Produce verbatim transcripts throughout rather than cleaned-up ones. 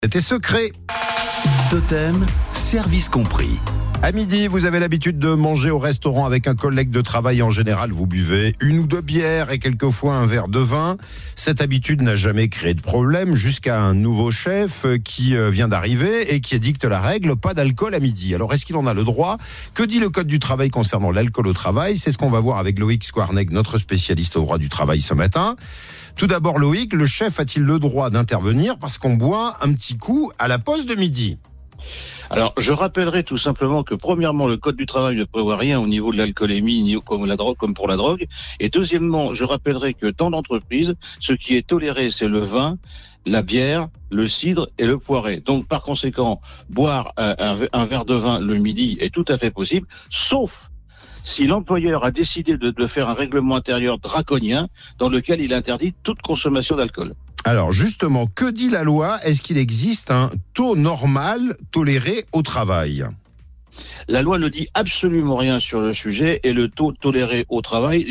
C'était secret. Totem, service compris. À midi, vous avez l'habitude de manger au restaurant avec un collègue de travail. En général, vous buvez une ou deux bières et quelquefois un verre de vin. Cette habitude n'a jamais créé de problème jusqu'à un nouveau chef qui vient d'arriver et qui édicte la règle, pas d'alcool à midi. Alors, est-ce qu'il en a le droit ? Que dit le Code du travail concernant l'alcool au travail ? C'est ce qu'on va voir avec Loïc Squarnec, notre spécialiste au droit du travail ce matin. Tout d'abord, Loïc, le chef a-t-il le droit d'intervenir parce qu'on boit un petit coup à la pause de midi ? Alors, je rappellerai tout simplement que, premièrement, le Code du travail ne prévoit rien au niveau de l'alcoolémie, ni comme la drogue, comme pour la drogue. Et deuxièmement, je rappellerai que dans l'entreprise, ce qui est toléré, c'est le vin, la bière, le cidre et le poiré. Donc, par conséquent, boire un, un, un verre de vin le midi est tout à fait possible, sauf si l'employeur a décidé de, de faire un règlement intérieur draconien dans lequel il interdit toute consommation d'alcool. Alors justement, que dit la loi ? Est-ce qu'il existe un taux normal toléré au travail ? La loi ne dit absolument rien sur le sujet et le taux toléré au travail,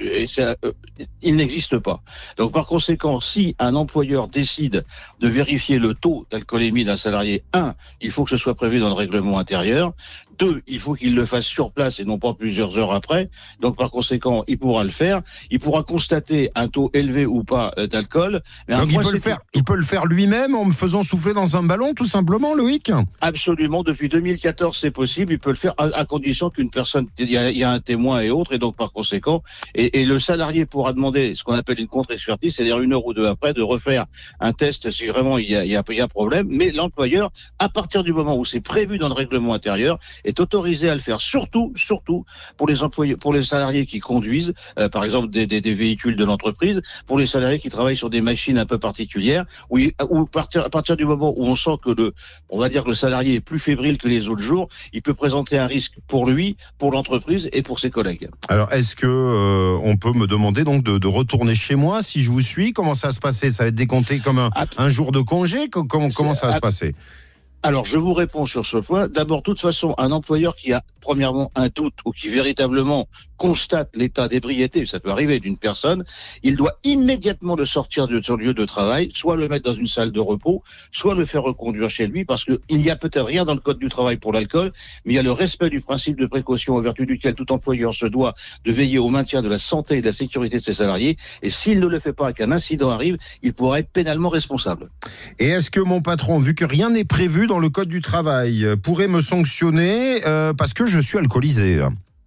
il n'existe pas. Donc par conséquent, si un employeur décide de vérifier le taux d'alcoolémie d'un salarié, un, il faut que ce soit prévu dans le règlement intérieur. Deux, il faut qu'il le fasse sur place et non pas plusieurs heures après. Donc par conséquent, il pourra le faire. Il pourra constater un taux élevé ou pas d'alcool. Mais Donc il peut, le faire, il peut le faire lui-même en me faisant souffler dans un ballon, tout simplement, Loïc ? Absolument. Depuis deux mille quatorze, c'est possible. Il peut le faire à, à condition qu'une personne, il y, a, il y a un témoin et autres. Et donc par conséquent, et, et le salarié pourra demander ce qu'on appelle une contre-expertise, c'est-à-dire une heure ou deux après, de refaire un test si vraiment il y a, il y a, il y a problème. Mais l'employeur, à partir du moment où c'est prévu dans le règlement intérieur, est autorisé à le faire, surtout, surtout pour les employés, pour les salariés qui conduisent, euh, par exemple des, des, des véhicules de l'entreprise, pour les salariés qui travaillent sur des machines un peu particulières, où, il, où partir, à partir du moment où on sent que le, on va dire que le salarié est plus fébrile que les autres jours, il peut présenter un risque pour lui, pour l'entreprise et pour ses collègues. Alors, est-ce que euh, on peut me demander donc de, de retourner chez moi si je vous suis ? Comment ça va se passer ? Ça va être décompté comme un, un jour de congé ? Comment, comment ça va se passer ? Alors, je vous réponds sur ce point. D'abord, de toute façon, un employeur qui a, premièrement, un doute ou qui véritablement constate l'état d'ébriété, ça peut arriver d'une personne, il doit immédiatement le sortir de son lieu de travail, soit le mettre dans une salle de repos, soit le faire reconduire chez lui, parce que il n'y a peut-être rien dans le Code du travail pour l'alcool, mais il y a le respect du principe de précaution en vertu duquel tout employeur se doit de veiller au maintien de la santé et de la sécurité de ses salariés, et s'il ne le fait pas et qu'un incident arrive, il pourra être pénalement responsable. Et est-ce que mon patron, vu que rien n'est prévu dans le Code du travail, pourrait me sanctionner euh, parce que je suis alcoolisé ?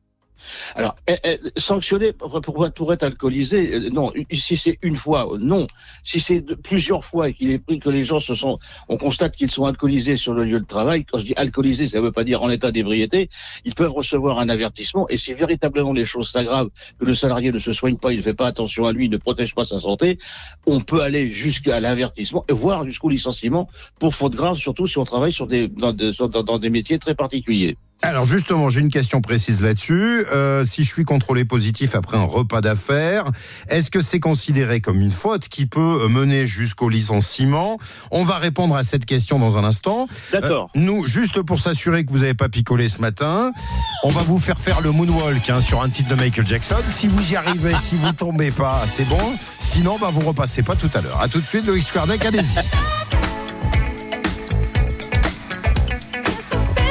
Alors, eh, eh, sanctionner pour, pour, pour être alcoolisé, euh, non. Si c'est une fois, non. Si c'est de, plusieurs fois et qu'il est pris que les gens se sont, on constate qu'ils sont alcoolisés sur le lieu de travail. Quand je dis alcoolisé, ça ne veut pas dire en état d'ébriété. Ils peuvent recevoir un avertissement. Et si véritablement les choses s'aggravent, que le salarié ne se soigne pas, il ne fait pas attention à lui, il ne protège pas sa santé, on peut aller jusqu'à l'avertissement et voire jusqu'au licenciement pour faute grave, surtout si on travaille sur des, dans, des, dans, dans des métiers très particuliers. Alors justement, j'ai une question précise là-dessus. Euh, si je suis contrôlé positif après un repas d'affaires, est-ce que c'est considéré comme une faute qui peut mener jusqu'au licenciement ? On va répondre à cette question dans un instant. D'accord. Euh, nous, juste pour s'assurer que vous n'avez pas picolé ce matin, on va vous faire faire le moonwalk hein, sur un titre de Michael Jackson. Si vous y arrivez, si vous tombez pas, c'est bon. Sinon, bah, vous repassez pas tout à l'heure. À tout de suite, Loïc Squarnec, allez-y.